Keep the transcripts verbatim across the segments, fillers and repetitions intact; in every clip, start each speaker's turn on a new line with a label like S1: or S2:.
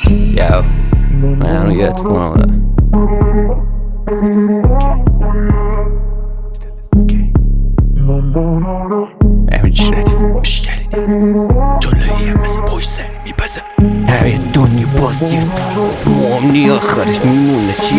S1: Yo, من هنو یه اتفاق نموده همین چی ردیف مشکلی نه جلویی هم مثل پشت سری میپسه همه دنیا بازی پاس موامنی آخرش میمونه چیه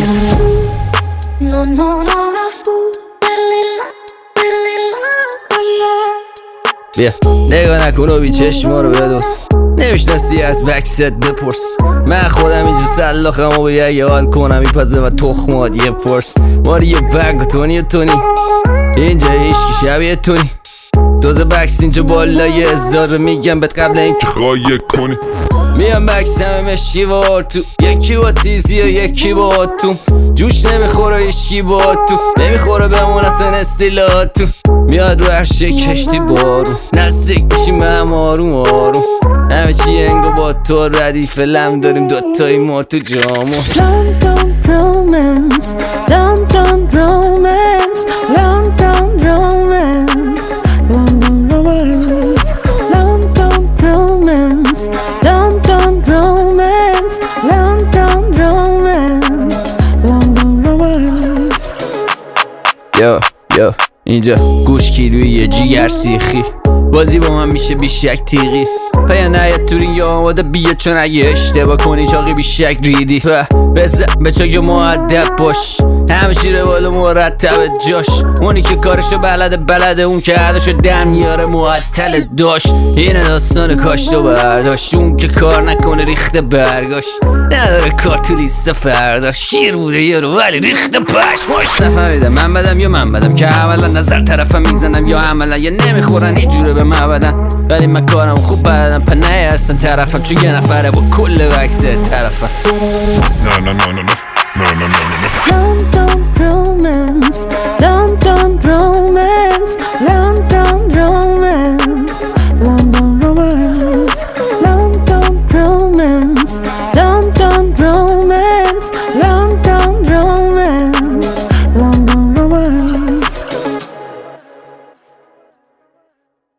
S1: بیا نگاه نکن و بی چشما رو بدوس نمیشناسی از بکست بپرس من خودم اینجا سلاخم و به یه حال کنم میپزه و تخمات یه پرس ماری یه بگ و تونی و تونی اینجا عشقی شبیه تونی دوز بکس اینجا بالا یه هزار رو میگم بهت قبل این که خواهی کنی میام بکس همه مشکی با تو یکی با تیزی و یکی با تو جوش نمیخوره اشکی با تو نمیخوره بمون اصلا استیلاتو میاد رو عرشه کشتی بارو نزدیک میشیم هم آروم آروم همه چی انگا با تو ردیف لم داریم دوتایی ما تو جامو
S2: London romance London romance London romance London romance London romance London romance London romance London romance
S1: یا یا اینجا گوش کیلوی یه جیگر سیخی بازی با من میشه بیشک تیغی پیا نیاد تورین یا آماده بیه چون اگه اشتباه کنی چاقی بیشک ریدی بزن به چاک معدب باش همه شیره بالا مرتب جاش اونی که کارشو بلده بلده اون که عدشو دم میاره معطل داشت اینه داستان کاشت و برداشت اون که کار نکنه ریخته برگاش نداره کار تو لیست فردا شیر بوده یه رو ولی ریخته پشماش نفهمیدم من بدم یا من بدم که عملا نظر طرفم میزنم یا عملا یا نمیخورن هیچ جوره به من بدن ولی من کارم خوب بلدم پا نه هستن طرفم چون یه نفره با کل وکس طرفم
S3: نه نه نه نه نه نه نه نه
S2: London romance